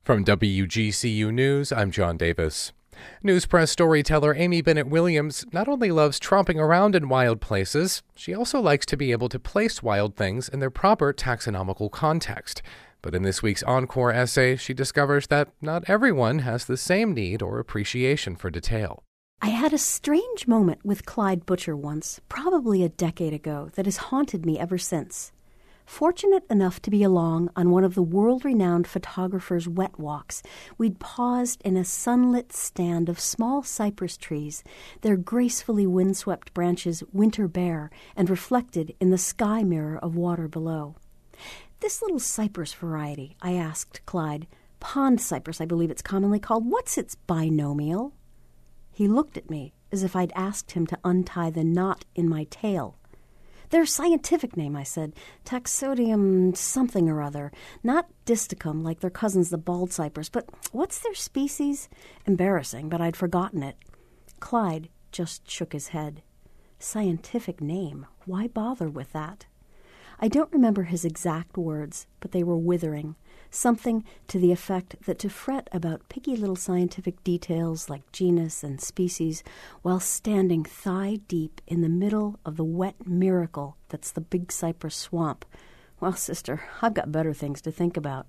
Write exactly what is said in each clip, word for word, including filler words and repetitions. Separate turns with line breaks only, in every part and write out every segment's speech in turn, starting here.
From W G C U News, I'm John Davis. News press storyteller Amy Bennett Williams not only loves tromping around in wild places, she also likes to be able to place wild things in their proper taxonomical context. But in this week's Encore essay, she discovers that not everyone has the same need or appreciation for detail.
I had a strange moment with Clyde Butcher once, probably a decade ago, that has haunted me ever since. Fortunate enough to be along on one of the world-renowned photographer's wet walks, we'd paused in a sunlit stand of small cypress trees, their gracefully windswept branches winter bare and reflected in the sky mirror of water below. This little cypress variety, I asked Clyde, pond cypress I believe it's commonly called, what's its binomial? He looked at me as if I'd asked him to untie the knot in my tail. Their scientific name, I said, Taxodium something or other. Not Disticum like their cousins the bald cypress, but what's their species? Embarrassing, but I'd forgotten it. Clyde just shook his head. Scientific name? Why bother with that? I don't remember his exact words, but they were withering. Something to the effect that to fret about picky little scientific details like genus and species while standing thigh-deep in the middle of the wet miracle that's the big cypress swamp. Well, sister, I've got better things to think about.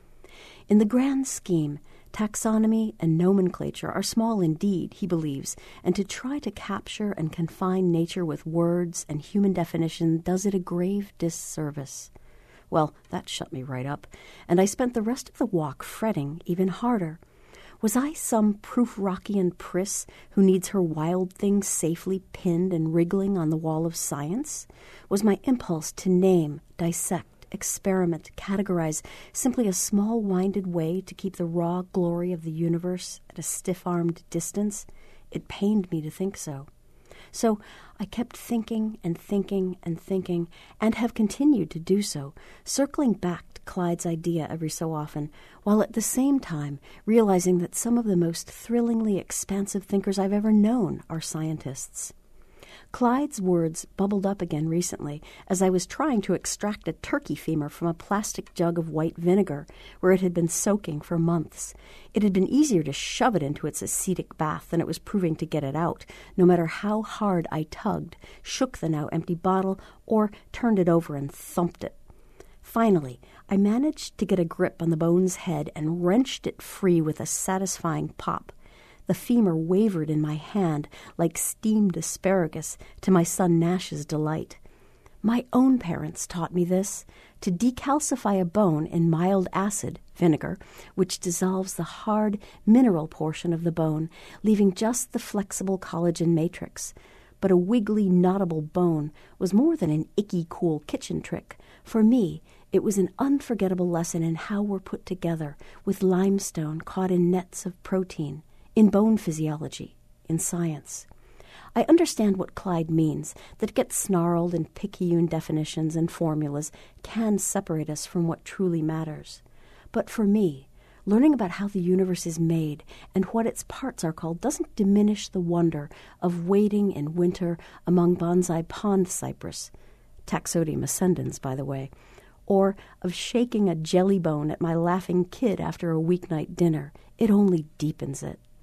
In the grand scheme, taxonomy and nomenclature are small indeed, he believes, and to try to capture and confine nature with words and human definition does it a grave disservice. Well, that shut me right up, and I spent the rest of the walk fretting even harder. Was I some Proofrockian priss who needs her wild things safely pinned and wriggling on the wall of science? Was my impulse to name, dissect, experiment, categorize simply a small-winded way to keep the raw glory of the universe at a stiff-armed distance? It pained me to think so. So I kept thinking and thinking and thinking, and have continued to do so, circling back to Clyde's idea every so often, while at the same time realizing that some of the most thrillingly expansive thinkers I've ever known are scientists. Clyde's words bubbled up again recently as I was trying to extract a turkey femur from a plastic jug of white vinegar where it had been soaking for months. It had been easier to shove it into its ascetic bath than it was proving to get it out, no matter how hard I tugged, shook the now empty bottle, or turned it over and thumped it. Finally, I managed to get a grip on the bone's head and wrenched it free with a satisfying pop. The femur wavered in my hand like steamed asparagus, to my son Nash's delight. My own parents taught me this, to decalcify a bone in mild acid, vinegar, which dissolves the hard mineral portion of the bone, leaving just the flexible collagen matrix. But a wiggly, knottable bone was more than an icky cool kitchen trick. For me, it was an unforgettable lesson in how we're put together, with limestone caught in nets of protein. In bone physiology, in science. I understand what Clyde means, that it gets snarled in picayune definitions and formulas can separate us from what truly matters. But for me, learning about how the universe is made and what its parts are called doesn't diminish the wonder of wading in winter among bonsai pond cypress, Taxodium ascendens, by the way, or of shaking a jelly bone at my laughing kid after a weeknight dinner. It only deepens it.